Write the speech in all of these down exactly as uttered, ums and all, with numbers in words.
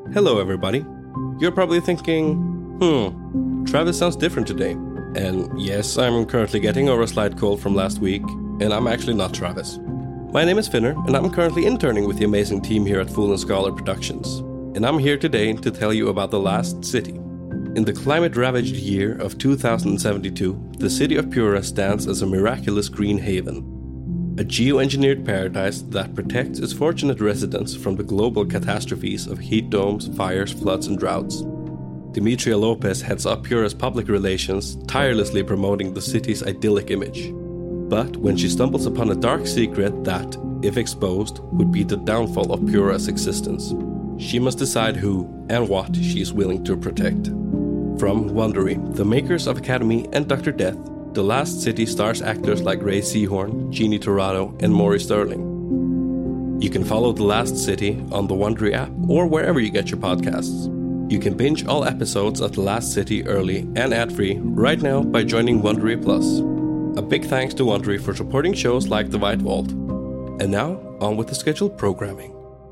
Hello everybody. You're probably thinking, hmm, Travis sounds different today. And yes, I'm currently getting over a slight cold from last week, and I'm actually not Travis. My name is Finner, and I'm currently interning with the amazing team here at Fool and Scholar Productions. And I'm here today to tell you about The Last City. In the climate-ravaged year of two thousand seventy-two, the city of Pura stands as a miraculous green haven. A geoengineered paradise that protects its fortunate residents from the global catastrophes of heat domes, fires, floods, and droughts. Demetria Lopez heads up Pura's public relations, tirelessly promoting the city's idyllic image. But when she stumbles upon a dark secret that, if exposed, would be the downfall of Pura's existence, she must decide who and what she is willing to protect. From Wondery, the makers of Academy and Doctor Death, The Last City stars actors like Ray Seahorn, Jeannie Torrado, and Maury Sterling. You can follow The Last City on the Wondery app or wherever you get your podcasts. You can binge all episodes of The Last City early and ad-free right now by joining Wondery Plus. A big thanks to Wondery for supporting shows like The White Vault. And now, on with the scheduled programming.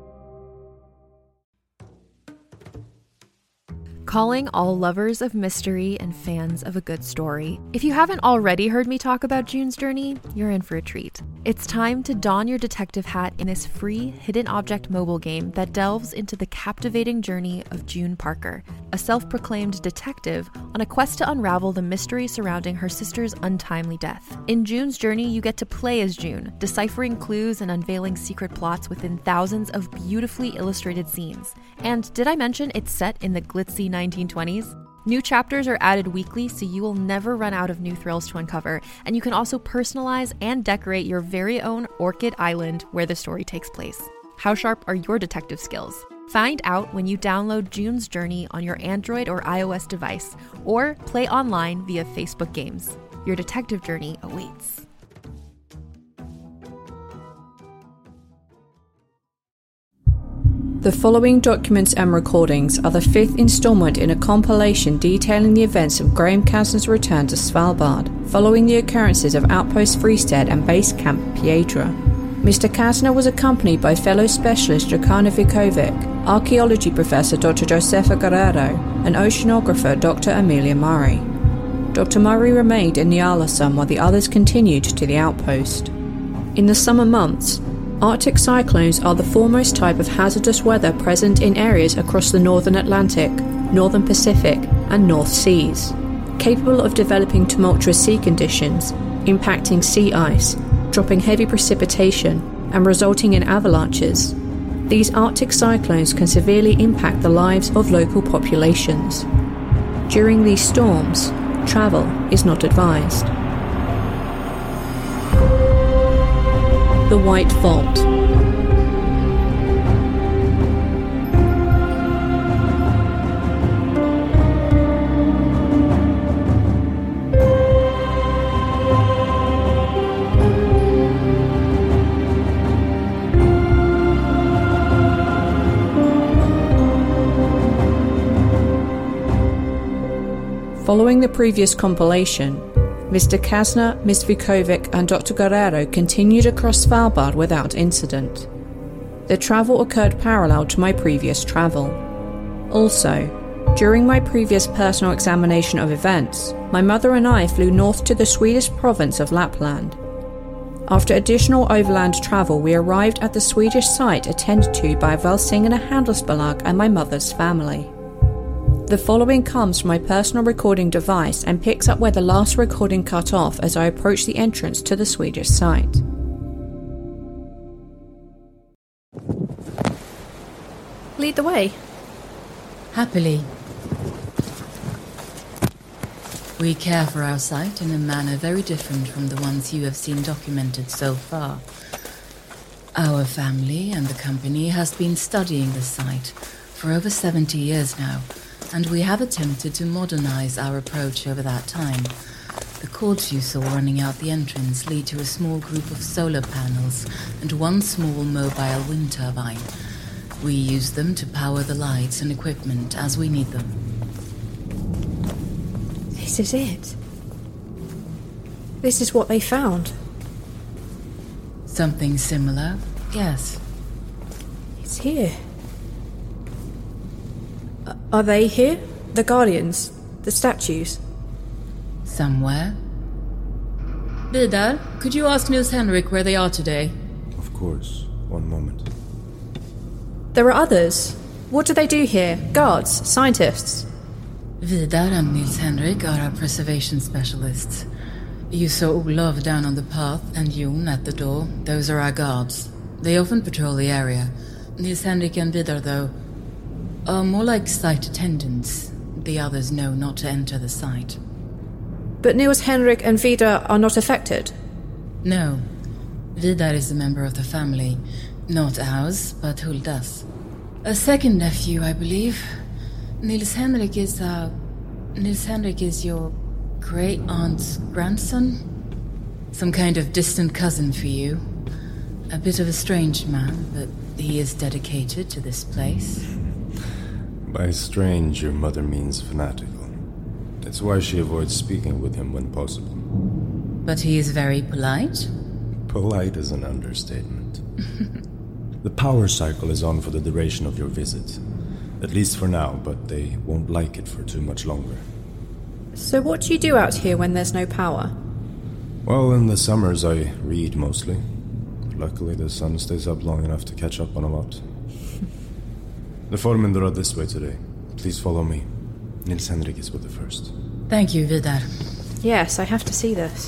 Calling all lovers of mystery and fans of a good story. If you haven't already heard me talk about June's Journey, you're in for a treat. It's time to don your detective hat in this free hidden object mobile game that delves into the captivating journey of June Parker, a self-proclaimed detective on a quest to unravel the mystery surrounding her sister's untimely death. In June's Journey, you get to play as June, deciphering clues and unveiling secret plots within thousands of beautifully illustrated scenes. And did I mention it's set in the glitzy nineteen twenties? New chapters are added weekly, so you will never run out of new thrills to uncover, and you can also personalize and decorate your very own Orchid Island where the story takes place. How sharp are your detective skills? Find out when you download June's Journey on your Android or iOS device, or play online via Facebook Games. Your detective journey awaits. The following documents and recordings are the fifth installment in a compilation detailing the events of Graham Kasner's return to Svalbard, following the occurrences of Outpost Freestead and Base Camp Piedra. Mister Kasner was accompanied by fellow specialist Jokana Vikovic, archaeology professor Doctor Josefa Guerrero, and oceanographer Doctor Amelia Murray. Doctor Murray remained in Nyala while the others continued to the outpost. In the summer months, Arctic cyclones are the foremost type of hazardous weather present in areas across the northern Atlantic, northern Pacific, and North Seas, capable of developing tumultuous sea conditions, impacting sea ice, dropping heavy precipitation, and resulting in avalanches. These Arctic cyclones can severely impact the lives of local populations. During these storms, travel is not advised. The White Vault. Following the previous compilation, Mister Kasner, Miss Vikovic, and Doctor Guerrero continued across Svalbard without incident. Their travel occurred parallel to my previous travel. Also, during my previous personal examination of events, my mother and I flew north to the Swedish province of Lapland. After additional overland travel, we arrived at the Swedish site attended to by Valsingene Handelsbolag and my mother's family. The following comes from my personal recording device and picks up where the last recording cut off as I approach the entrance to the Swedish site. Lead the way. Happily. We care for our site in a manner very different from the ones you have seen documented so far. Our family and the company has been studying the site for over seventy years now, and we have attempted to modernize our approach over that time. The cords you saw running out the entrance lead to a small group of solar panels and one small mobile wind turbine. We use them to power the lights and equipment as we need them. This is it. This is what they found. Something similar, yes. It's here. Uh, are they here? The Guardians? The statues? Somewhere. Vidar, could you ask Nils Henrik where they are today? Of course. One moment. There are others. What do they do here? Guards? Scientists? Vidar and Nils Henrik are our preservation specialists. You saw Olof down on the path and Jon at the door. Those are our guards. They often patrol the area. Nils Henrik and Vidar, though, are more like site attendants. The others know not to enter the site. But Nils Henrik and Vidar are not affected? No. Vidar is a member of the family. Not ours, but Hulda's. A second nephew, I believe. Nils Henrik is, uh... Nils Henrik is your great-aunt's grandson? Some kind of distant cousin for you. A bit of a strange man, but he is dedicated to this place. By strange, your mother means fanatical. That's why she avoids speaking with him when possible. But he is very polite? Polite is an understatement. The power cycle is on for the duration of your visit. At least for now, but they won't like it for too much longer. So what do you do out here when there's no power? Well, in the summers I read mostly. Luckily the sun stays up long enough to catch up on a lot. The Forminder are this way today. Please follow me. Nils Henrik is with the first. Thank you, Vidar. Yes, I have to see this.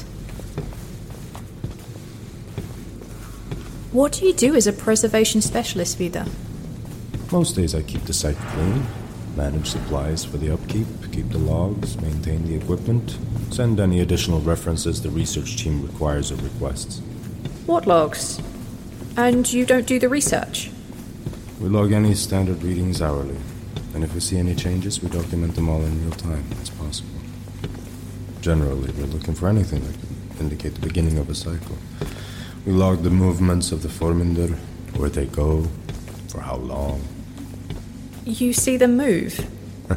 What do you do as a preservation specialist, Vidar? Most days I keep the site clean, manage supplies for the upkeep, keep the logs, maintain the equipment, send any additional references the research team requires or requests. What logs? And you don't do the research? We log any standard readings hourly, and if we see any changes, we document them all in real time as possible. Generally, we're looking for anything that could indicate the beginning of a cycle. We log the movements of the Forminder, where they go, for how long. You see them move?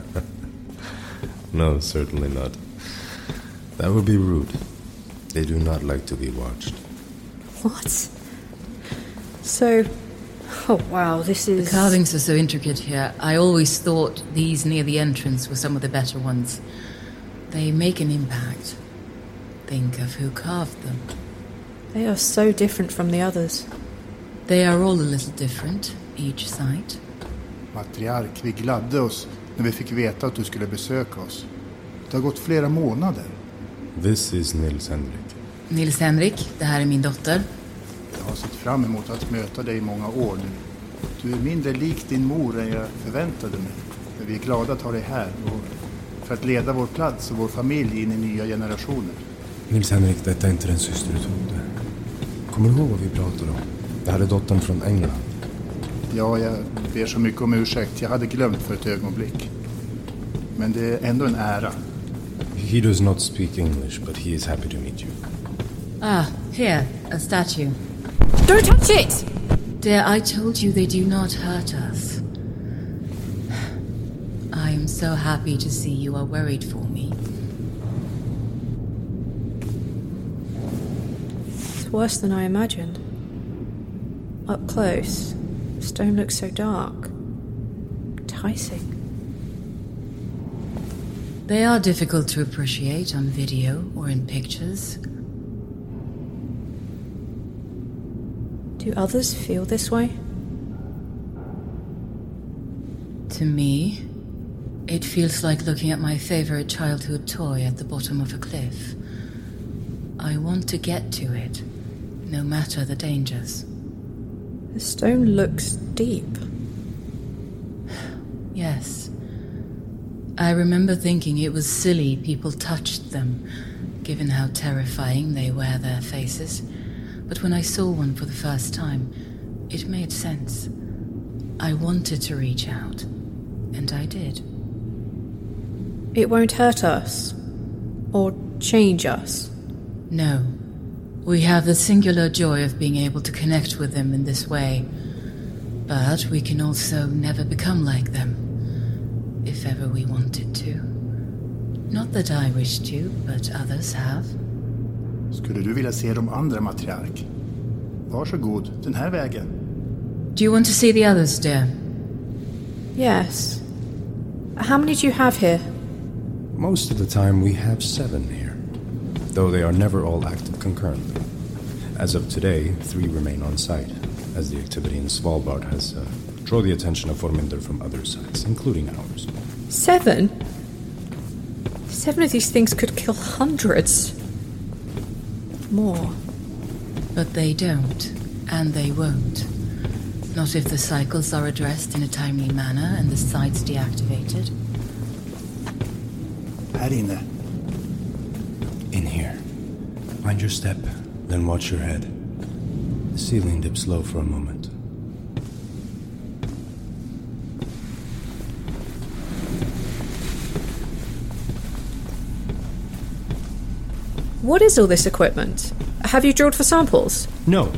No, certainly not. That would be rude. They do not like to be watched. What? So... Oh, wow, this is... The carvings are so intricate here. I always thought these near the entrance were some of the better ones. They make an impact. Think of who carved them. They are so different from the others. They are all a little different, each site. Matriark, vi gladde oss när vi fick veta att du skulle besöka oss. Det har gått flera månader. This is Nils Henrik. Nils Henrik, det här är min dotter. Jag har sett fram emot att möta dig i många år nu. Du är mindre lik din mor än jag förväntade mig. Men vi är glada att ha dig här och för att leda vår plats och vår familj in i nya generationer. Nils Henrik, detta är inte den syster du trodde. Kommer du ihåg vad vi pratade om? Det här är dottern från England. Ja, jag ber så mycket om ursäkt. Jag hade glömt för ett ögonblick. Men det är ändå en ära. He does not speak English, but he is happy to meet you. Ah, here, a statue. Don't touch it! Dear, I told you they do not hurt us. I am so happy to see you are worried for me. It's worse than I imagined. Up close, stone looks so dark. Enticing. They are difficult to appreciate on video or in pictures. Do others feel this way? To me, it feels like looking at my favorite childhood toy at the bottom of a cliff. I want to get to it, no matter the dangers. The stone looks deep. Yes. I remember thinking it was silly people touched them, given how terrifying they wear their faces. But when I saw one for the first time, it made sense. I wanted to reach out, and I did. It won't hurt us, or change us. No. We have the singular joy of being able to connect with them in this way. But we can also never become like them, if ever we wanted to. Not that I wish to, but others have. Skulle du vilja se de andra, matriark? Varsågod, den här vägen. Do you want to see the others, dear? Yes. How many do you have here? Most of the time we have seven here, though they are never all active concurrently. As of today, three remain on site, as the activity in Svalbard has uh, drawn the attention of Forminder from other sites, including ours. Seven? Seven of these things could kill hundreds. More. But they don't, and they won't. Not if the cycles are addressed in a timely manner and the sites deactivated. Här inne. In here. Mind your step, then watch your head. The ceiling dips low for a moment. What is all this equipment? Have you drilled for samples? No.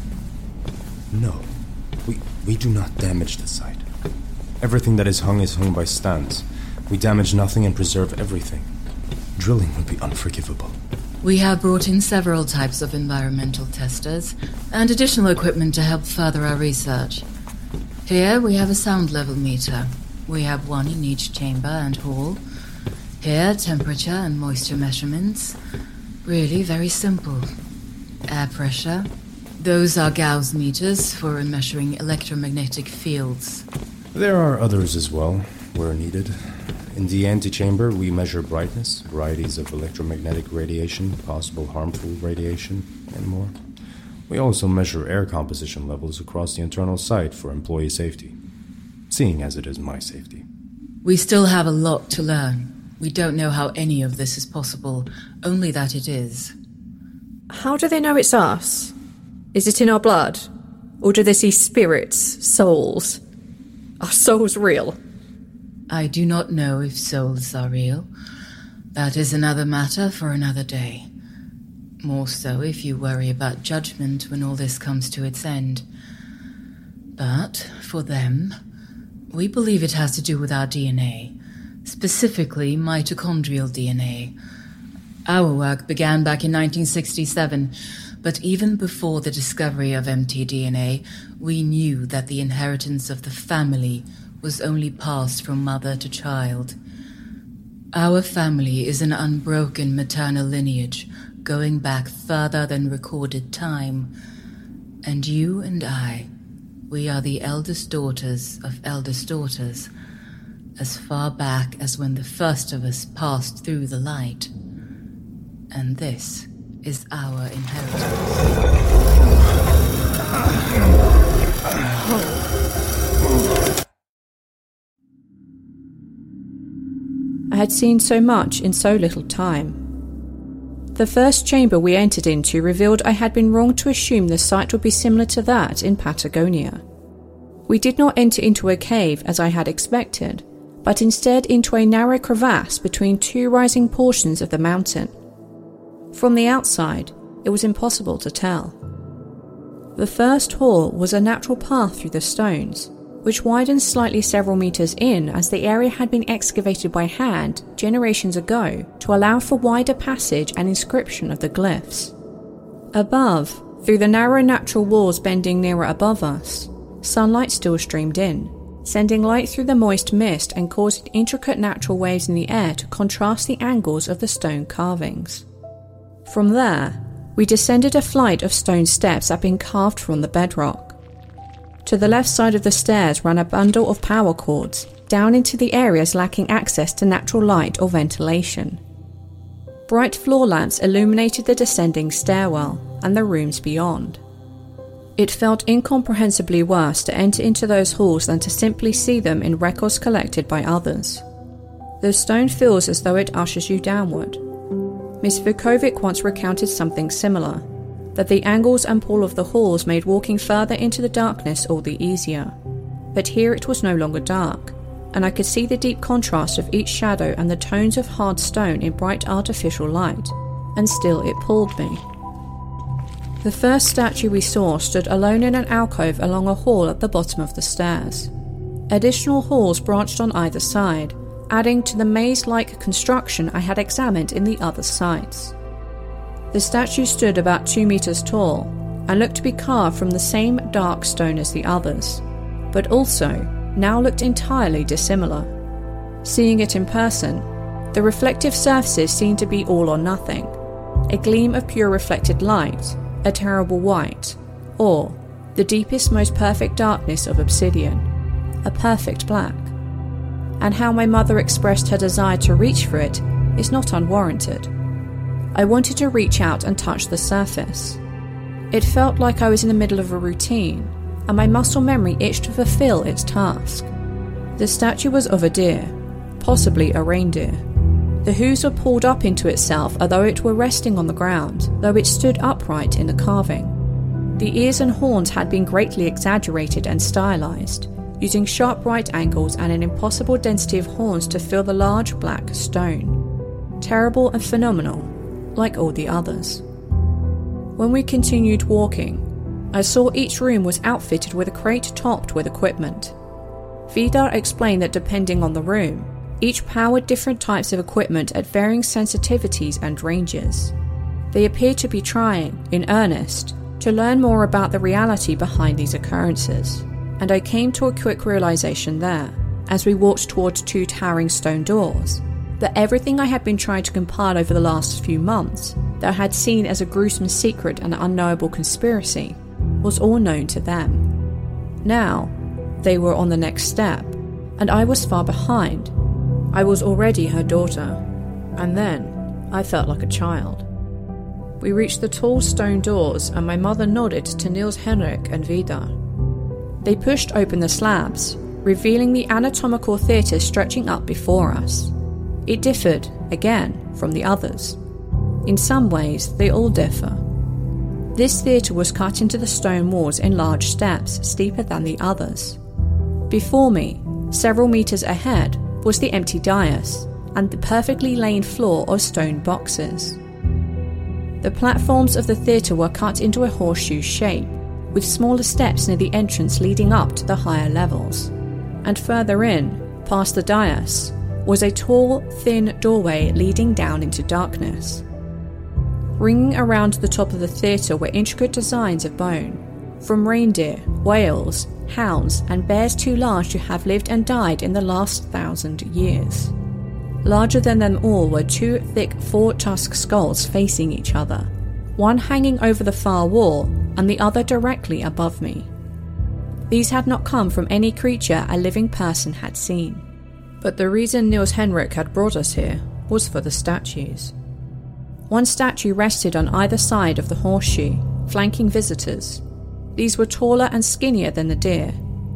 No. We, we do not damage the site. Everything that is hung is hung by stands. We damage nothing and preserve everything. Drilling would be unforgivable. We have brought in several types of environmental testers and additional equipment to help further our research. Here we have a sound level meter. We have one in each chamber and hall. Here, temperature and moisture measurements. Really very simple. Air pressure. Those are Gauss meters for measuring electromagnetic fields. There are others as well, where needed. In the antechamber, we measure brightness, varieties of electromagnetic radiation, possible harmful radiation, and more. We also measure air composition levels across the internal site for employee safety, seeing as it is my safety. We still have a lot to learn. We don't know how any of this is possible, only that it is. How do they know it's us? Is it in our blood? Or do they see spirits, souls? Are souls real? I do not know if souls are real. That is another matter for another day. More so if you worry about judgment when all this comes to its end. But, for them, we believe it has to do with our D N A, specifically mitochondrial D N A. Our work began back in nineteen sixty-seven, but even before the discovery of mtDNA, we knew that the inheritance of the family was only passed from mother to child. Our family is an unbroken maternal lineage, going back further than recorded time. And you and I, we are the eldest daughters of eldest daughters, as far back as when the first of us passed through the light. And this is our inheritance. I had seen so much in so little time. The first chamber we entered into revealed I had been wrong to assume the site would be similar to that in Patagonia. We did not enter into a cave as I had expected, but instead into a narrow crevasse between two rising portions of the mountain. From the outside, it was impossible to tell. The first hall was a natural path through the stones, which widened slightly several meters in as the area had been excavated by hand generations ago to allow for wider passage and inscription of the glyphs. Above, through the narrow natural walls bending nearer above us, sunlight still streamed in, sending light through the moist mist and causing intricate natural waves in the air to contrast the angles of the stone carvings. From there, we descended a flight of stone steps that had been carved from the bedrock. To the left side of the stairs ran a bundle of power cords, down into the areas lacking access to natural light or ventilation. Bright floor lamps illuminated the descending stairwell and the rooms beyond. It felt incomprehensibly worse to enter into those halls than to simply see them in records collected by others. The stone feels as though it ushers you downward. Miss Vukovic once recounted something similar, that the angles and pull of the halls made walking further into the darkness all the easier. But here it was no longer dark, and I could see the deep contrast of each shadow and the tones of hard stone in bright artificial light, and still it pulled me. The first statue we saw stood alone in an alcove along a hall at the bottom of the stairs. Additional halls branched on either side, adding to the maze-like construction I had examined in the other sites. The statue stood about two meters tall and looked to be carved from the same dark stone as the others, but also now looked entirely dissimilar. Seeing it in person, the reflective surfaces seemed to be all or nothing. A gleam of pure reflected light, a terrible white, or the deepest, most perfect darkness of obsidian, a perfect black. And how my mother expressed her desire to reach for it is not unwarranted. I wanted to reach out and touch the surface. It felt like I was in the middle of a routine, and my muscle memory itched to fulfill its task. The statue was of a deer, possibly a reindeer. The hooves were pulled up into itself as though it were resting on the ground, though it stood upright in the carving. The ears and horns had been greatly exaggerated and stylized, using sharp right angles and an impossible density of horns to fill the large black stone. Terrible and phenomenal, like all the others. When we continued walking, I saw each room was outfitted with a crate topped with equipment. Vidar explained that depending on the room, each powered different types of equipment at varying sensitivities and ranges. They appeared to be trying, in earnest, to learn more about the reality behind these occurrences, and I came to a quick realization there, as we walked towards two towering stone doors, that everything I had been trying to compile over the last few months, that I had seen as a gruesome secret and unknowable conspiracy, was all known to them. Now, they were on the next step, and I was far behind. I was already her daughter, and then I felt like a child. We reached the tall stone doors, and my mother nodded to Niels Henrik and Vidar. They pushed open the slabs, revealing the anatomical theatre stretching up before us. It differed, again, from the others. In some ways, they all differ. This theatre was cut into the stone walls in large steps, steeper than the others. Before me, several meters ahead, was the empty dais and the perfectly laid floor of stone boxes. The platforms of the theatre were cut into a horseshoe shape, with smaller steps near the entrance leading up to the higher levels. And further in, past the dais, was a tall, thin doorway leading down into darkness. Ringing around the top of the theatre were intricate designs of bone, from reindeer, whales, hounds, and bears too large to have lived and died in the last thousand years. Larger than them all were two thick four-tusked skulls facing each other, one hanging over the far wall and the other directly above me. These had not come from any creature a living person had seen. But the reason Niels Henrik had brought us here was for the statues. One statue rested on either side of the horseshoe, flanking visitors. These were taller and skinnier than the deer.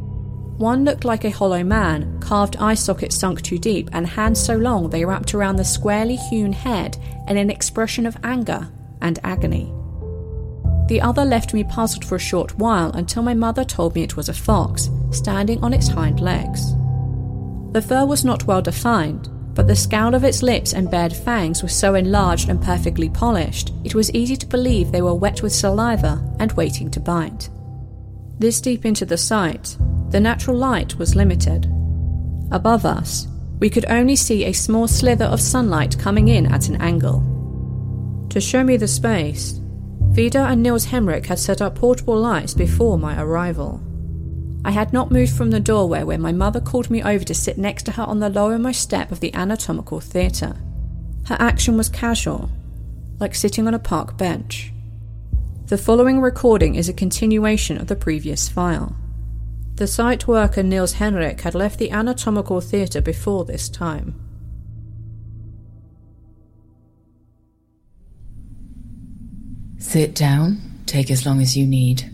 One looked like a hollow man, carved eye sockets sunk too deep and hands so long they wrapped around the squarely hewn head in an expression of anger and agony. The other left me puzzled for a short while until my mother told me it was a fox, standing on its hind legs. The fur was not well defined, but the scowl of its lips and bared fangs was so enlarged and perfectly polished, it was easy to believe they were wet with saliva and waiting to bite. This deep into the sight, the natural light was limited. Above us, we could only see a small slither of sunlight coming in at an angle. To show me the space, Vidar and Niels Henrik had set up portable lights before my arrival. I had not moved from the doorway when my mother called me over to sit next to her on the lowermost step of the anatomical theatre. Her action was casual, like sitting on a park bench. The following recording is a continuation of the previous file. The site worker Niels Henrik had left the anatomical theatre before this time. Sit down. Take as long as you need.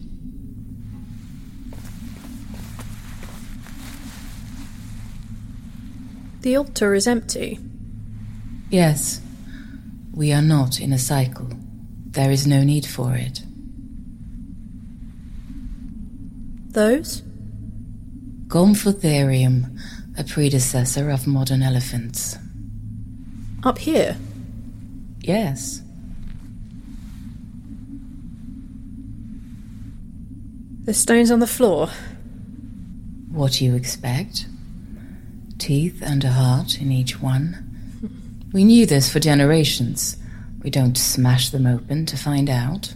The altar is empty. Yes. We are not in a cycle. There is no need for it. Those? Gomphotherium, a predecessor of modern elephants. Up here? Yes. The stones on the floor? What do you expect? Teeth and a heart in each one. We knew this for generations. We don't smash them open to find out.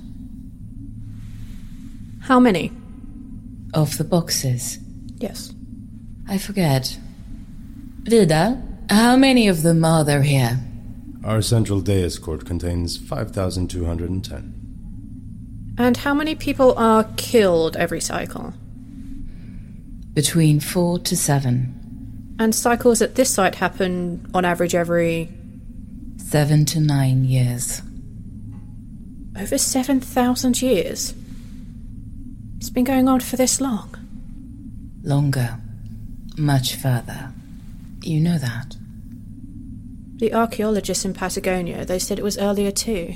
How many? Of the boxes. Yes. I forget. Vidar, How many of them are there here? Our central dais court contains five thousand two hundred ten. And how many people are killed every cycle? Between four to seven. And cycles at this site happen on average every... Seven to nine years. Over seven thousand years? It's been going on for this long? Longer. Much further. You know that. The archaeologists in Patagonia, they said it was earlier too.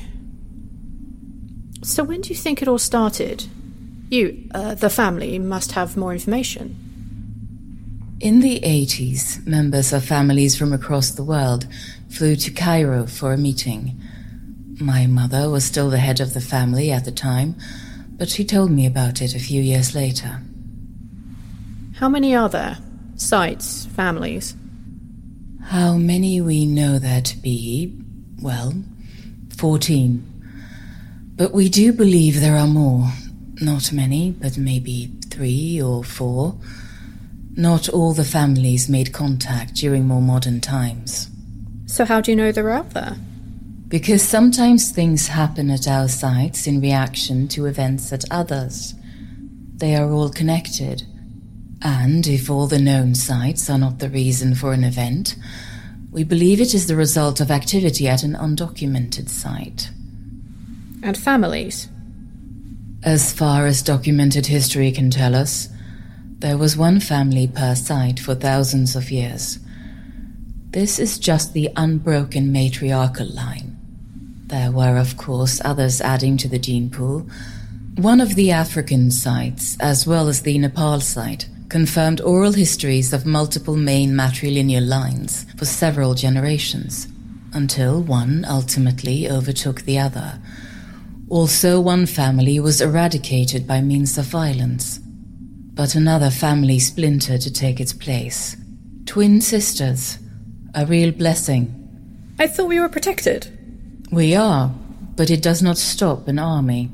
So when do you think it all started? You, uh, the family, must have more information. In the eighties, members of families from across the world flew to Cairo for a meeting. My mother was still the head of the family at the time, but she told me about it a few years later. How many are there? Sites, families? How many we know there to be? Well, fourteen. But we do believe there are more. Not many, but maybe three or four. Not all the families made contact during more modern times. So how do you know they're out there? Because sometimes things happen at our sites in reaction to events at others. They are all connected. And if all the known sites are not the reason for an event, we believe it is the result of activity at an undocumented site. And families? As far as documented history can tell us, there was one family per site for thousands of years. This is just the unbroken matriarchal line. There were, of course, others adding to the gene pool. One of the African sites, as well as the Nepal site, confirmed oral histories of multiple main matrilineal lines for several generations, until one ultimately overtook the other. Also, one family was eradicated by means of violence, but another family splintered to take its place. Twin sisters. A real blessing. I thought we were protected. We are, but it does not stop an army.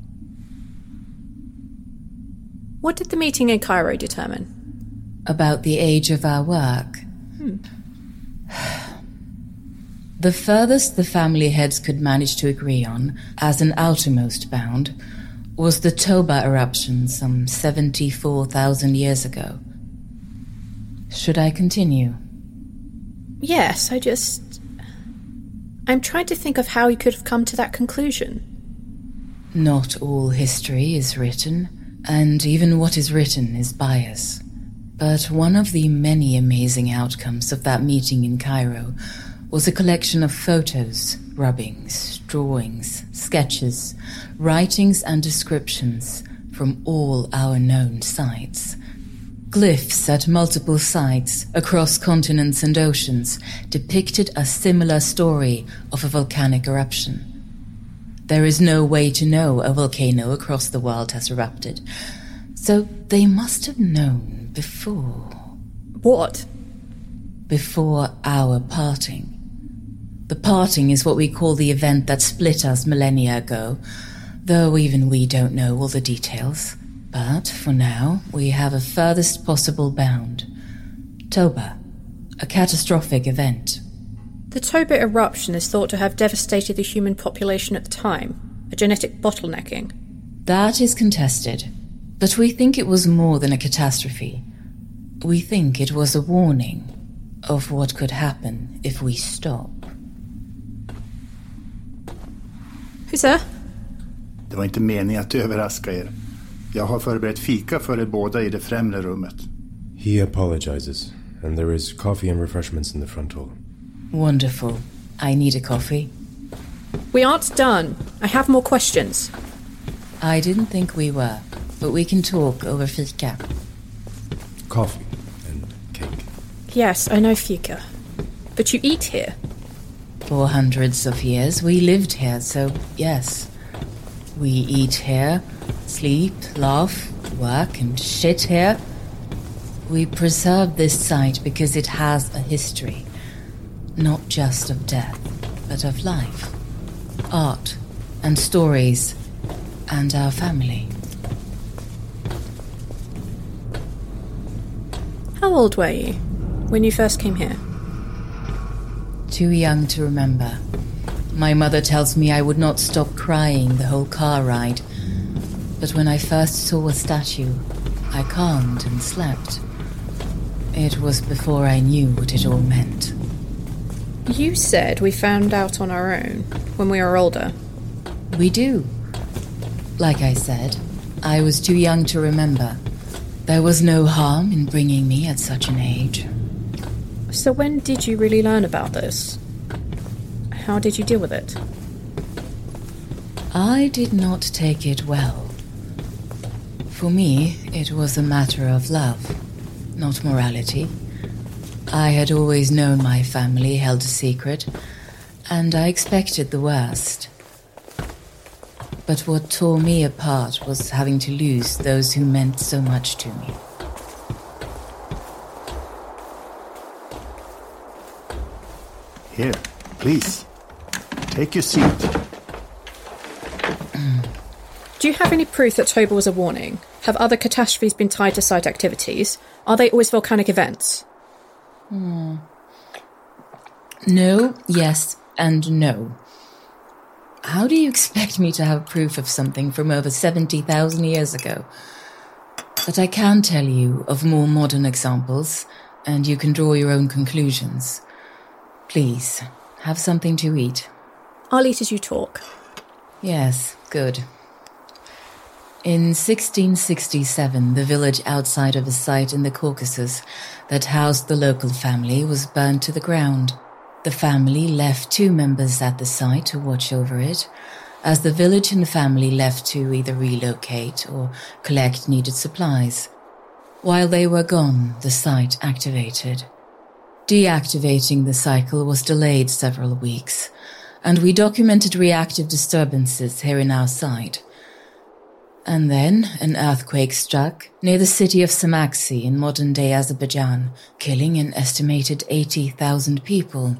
What did the meeting in Cairo determine? About the age of our work. Hmm. The furthest the family heads could manage to agree on, as an outermost bound, was the Toba eruption some seventy-four thousand years ago. Should I continue? Yes, I just... I'm trying to think of how you could have come to that conclusion. Not all history is written, and even what is written is bias. But one of the many amazing outcomes of that meeting in Cairo was a collection of photos, rubbings, drawings, sketches, writings and descriptions from all our known sites. Glyphs at multiple sites, across continents and oceans, depicted a similar story of a volcanic eruption. There is no way to know a volcano across the world has erupted, so they must have known before. What? Before our parting. The parting is what we call the event that split us millennia ago, though even we don't know all the details. But, for now, we have a furthest possible bound. Toba, a catastrophic event. The Toba eruption is thought to have devastated the human population at the time, a genetic bottlenecking. That is contested, but we think it was more than a catastrophe. We think it was a warning of what could happen if we stop. Who's there? Det var inte meningen att överraska er. Jag har förberett fika för er båda i det främre rummet. He apologizes, and there is coffee and refreshments in the front hall. Wonderful. I need a coffee. We aren't done. I have more questions. I didn't think we were, but we can talk over fika. Coffee and cake. Yes, I know fika. But you eat here. For hundreds of years, we lived here, so yes. We eat here, sleep, laugh, work, and shit here. We preserve this site because it has a history. Not just of death, but of life. Art, and stories, and our family. How old were you when you first came here? Too young to remember. My mother tells me I would not stop crying the whole car ride. But when I first saw a statue, I calmed and slept. It was before I knew what it all meant. You said we found out on our own when we were older. We do. Like I said, I was too young to remember. There was no harm in bringing me at such an age. So when did you really learn about this? How did you deal with it? I did not take it well. For me, it was a matter of love, not morality. I had always known my family held a secret, and I expected the worst. But what tore me apart was having to lose those who meant so much to me. Here, please. Take your seat. Do you have any proof that Toba was a warning? Have other catastrophes been tied to site activities? Are they always volcanic events? Hmm. No, yes, and no. How do you expect me to have proof of something from over seventy thousand years ago? But I can tell you of more modern examples, and you can draw your own conclusions. Please, have something to eat. I'll eat as you talk. Yes, good. In sixteen sixty-seven, the village outside of a site in the Caucasus that housed the local family was burned to the ground. The family left two members at the site to watch over it, as the village and family left to either relocate or collect needed supplies. While they were gone, the site activated. Deactivating the cycle was delayed several weeks, and we documented reactive disturbances here in our site. And then an earthquake struck near the city of Samaxi in modern-day Azerbaijan, killing an estimated eighty thousand people.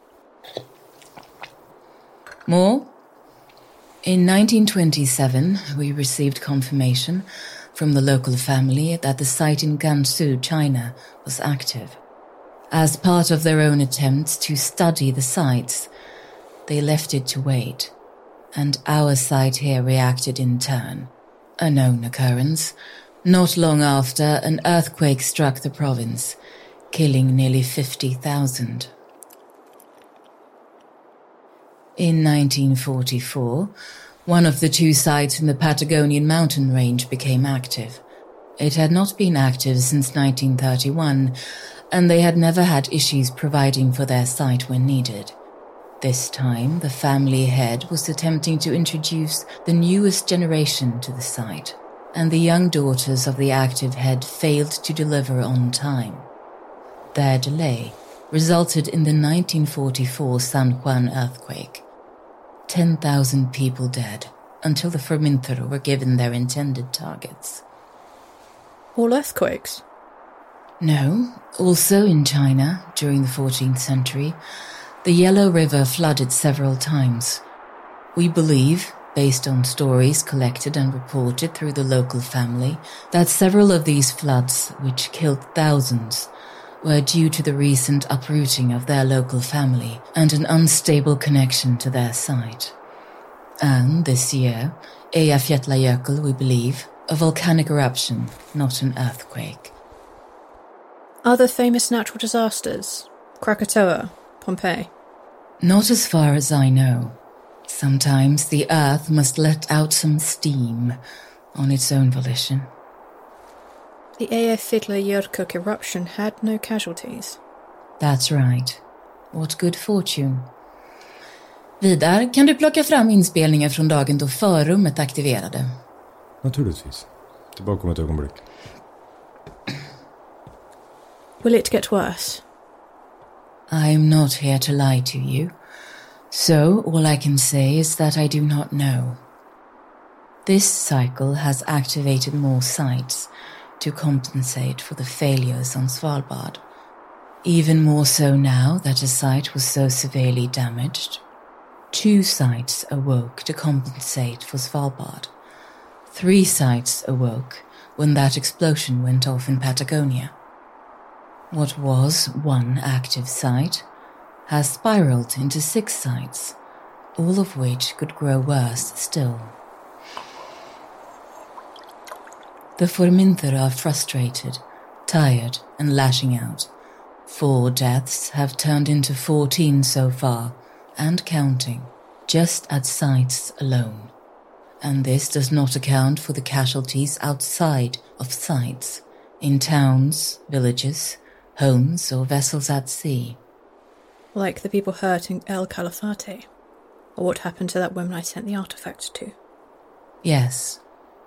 More? In nineteen twenty-seven, we received confirmation from the local family that the site in Gansu, China, was active. As part of their own attempts to study the sites, they left it to wait, and our site here reacted in turn. A known occurrence. Not long after, an earthquake struck the province, killing nearly fifty thousand. In nineteen forty-four, one of the two sites in the Patagonian mountain range became active. It had not been active since nineteen thirty-one, and they had never had issues providing for their site when needed. This time, the family head was attempting to introduce the newest generation to the site, and the young daughters of the active head failed to deliver on time. Their delay resulted in the nineteen forty-four San Juan earthquake. ten thousand people dead, until the Formentero were given their intended targets. All earthquakes? No, also in China, during the fourteenth century, the Yellow River flooded several times. We believe, based on stories collected and reported through the local family, that several of these floods, which killed thousands, were due to the recent uprooting of their local family and an unstable connection to their site. And this year, Eyjafjallajökull, we believe, a volcanic eruption, not an earthquake. Other famous natural disasters? Krakatoa, Pompeii? Not as far as I know. Sometimes the earth must let out some steam on its own volition. The Eyjafjallajökull eruption had no casualties. That's right. What good fortune. Vidar, kan du plocka fram inspelningen från dagen då förrummet aktiverade? Naturligtvis. Tillbaka om ett ögonblick. Will it get worse? I'm not here to lie to you, so all I can say is that I do not know. This cycle has activated more sites to compensate for the failures on Svalbard. Even more so now that a site was so severely damaged. Two sites awoke to compensate for Svalbard. Three sites awoke when that explosion went off in Patagonia. What was one active site has spiraled into six sites, all of which could grow worse still. The Forminter are frustrated, tired, and lashing out. Four deaths have turned into fourteen so far, and counting, just at sites alone. And this does not account for the casualties outside of sites, in towns, villages, homes, or vessels at sea. Like the people hurt in El Calafate? Or what happened to that woman I sent the artifact to? Yes.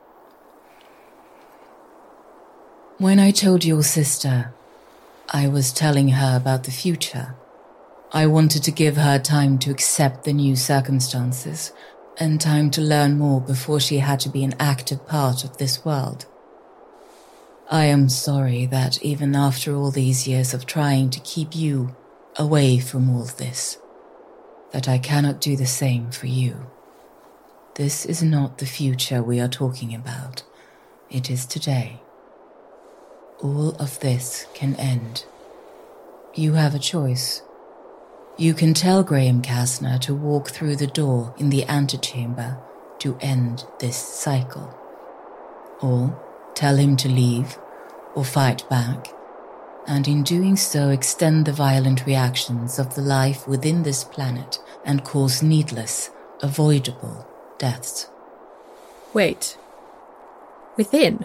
When I told your sister, I was telling her about the future. I wanted to give her time to accept the new circumstances, and time to learn more before she had to be an active part of this world. I am sorry that even after all these years of trying to keep you away from all this, that I cannot do the same for you. This is not the future we are talking about. It is today. All of this can end. You have a choice. You can tell Graham Casner to walk through the door in the antechamber to end this cycle. Or tell him to leave, or fight back, and in doing so extend the violent reactions of the life within this planet and cause needless, avoidable deaths. Wait. Within?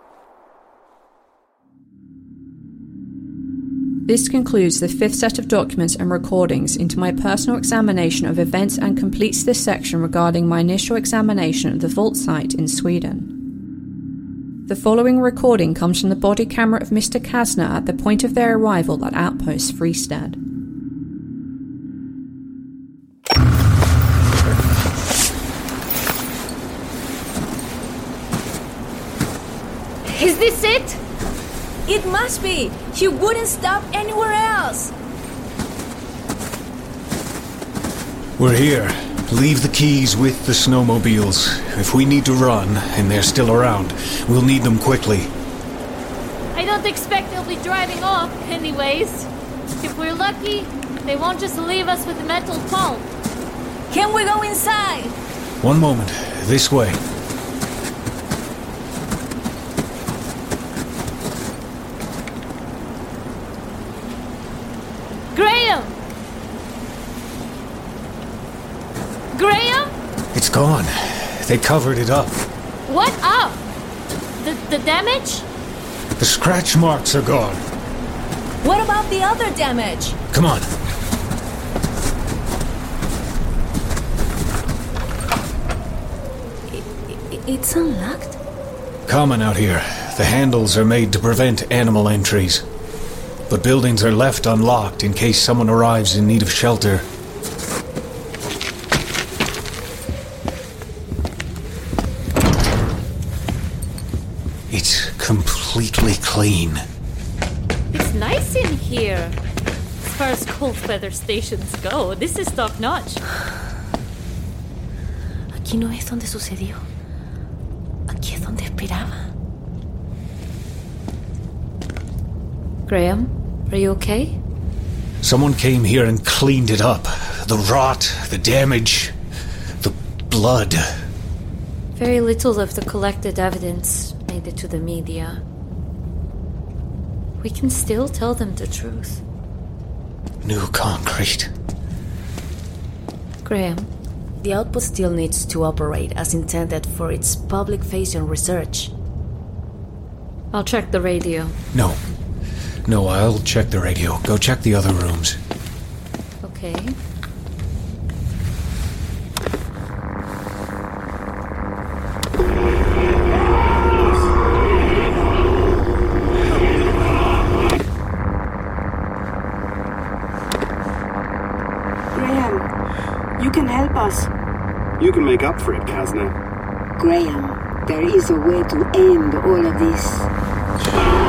This concludes the fifth set of documents and recordings into my personal examination of events and completes this section regarding my initial examination of the vault site in Sweden. The following recording comes from the body camera of Mister Casner at the point of their arrival at Outpost Fristead. Is this it? It must be! He wouldn't stop anywhere else! We're here. Leave the keys with the snowmobiles. If we need to run, and they're still around, we'll need them quickly. I don't expect they'll be driving off, anyways. If we're lucky, they won't just leave us with metal pulp. Can we go inside? One moment. This way. Graham! Graham? It's gone. They covered it up. What up? The, the damage? The scratch marks are gone. What about the other damage? Come on. It, it, it's unlocked? Common out here. The handles are made to prevent animal entries. But buildings are left unlocked in case someone arrives in need of shelter. It's completely clean. It's nice in here. As far as cold feather stations go, this is top notch. Aquí no es donde sucedió. Aquí es donde esperaba. Graham, are you okay? Someone came here and cleaned it up. The rot, the damage, the blood. Very little of the collected evidence made it to the media. We can still tell them the truth. New concrete. Graham, the outpost still needs to operate as intended for its public-facing research. I'll check the radio. No. No, I'll check the radio. Go check the other rooms. Okay. Graham, you can help us. You can make up for it, Casner. Graham, there is a way to end all of this.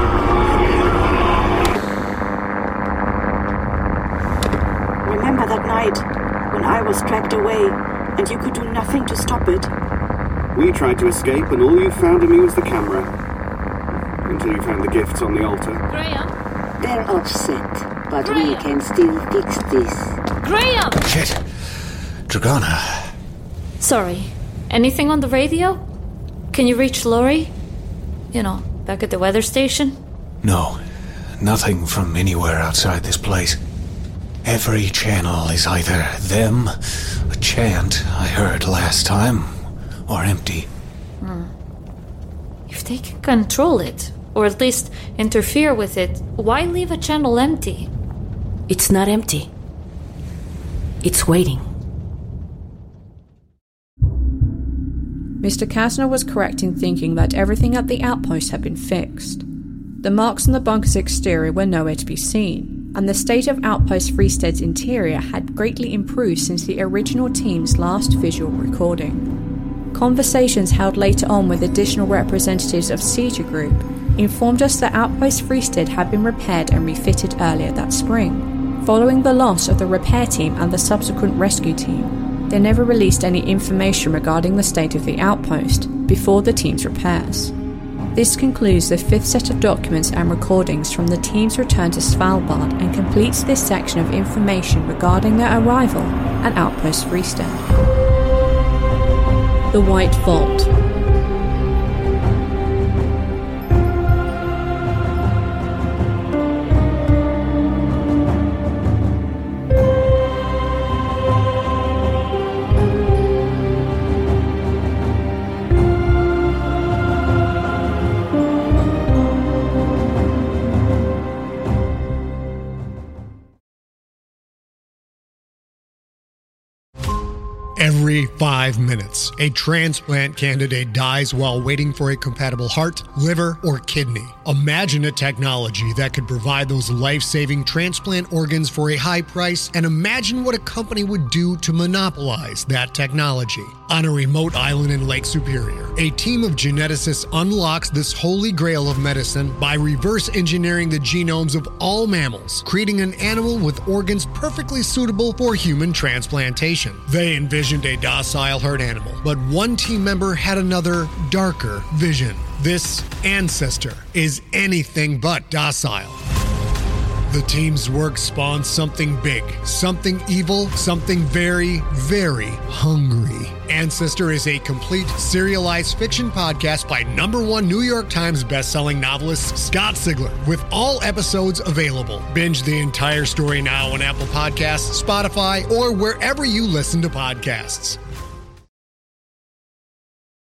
Remember that night when I was dragged away and you could do nothing to stop it? We tried to escape and all you found in me was the camera. Until you found the gifts on the altar. Graham? They're upset. But we can still fix this. Graham! Shit. Dragana. Sorry. Anything on the radio? Can you reach Lori? You know, back at the weather station? No. Nothing from anywhere outside this place. Every channel is either them, a chant I heard last time, or empty. Hmm. If they can control it, or at least interfere with it, why leave a channel empty? It's not empty. It's waiting. Mister Kasner was correct in thinking that everything at the outpost had been fixed. The marks on the bunker's exterior were nowhere to be seen, and the state of Outpost Freestead's interior had greatly improved since the original team's last visual recording. Conversations held later on with additional representatives of Seizure Group informed us that Outpost Freestead had been repaired and refitted earlier that spring. Following the loss of the repair team and the subsequent rescue team, they never released any information regarding the state of the outpost before the team's repairs. This concludes the fifth set of documents and recordings from the team's return to Svalbard and completes this section of information regarding their arrival at Outpost Freestead. The White Vault. Every five minutes, a transplant candidate dies while waiting for a compatible heart, liver, or kidney. Imagine a technology that could provide those life-saving transplant organs for a high price, and imagine what a company would do to monopolize that technology. On a remote island in Lake Superior, a team of geneticists unlocks this holy grail of medicine by reverse engineering the genomes of all mammals, creating an animal with organs perfectly suitable for human transplantation. They envisioned a docile herd animal, but one team member had another, darker vision. This ancestor is anything but docile. The team's work spawns something big, something evil, something very, very hungry. Ancestor is a complete serialized fiction podcast by number one New York Times bestselling novelist Scott Sigler, with all episodes available. Binge the entire story now on Apple Podcasts, Spotify, or wherever you listen to podcasts.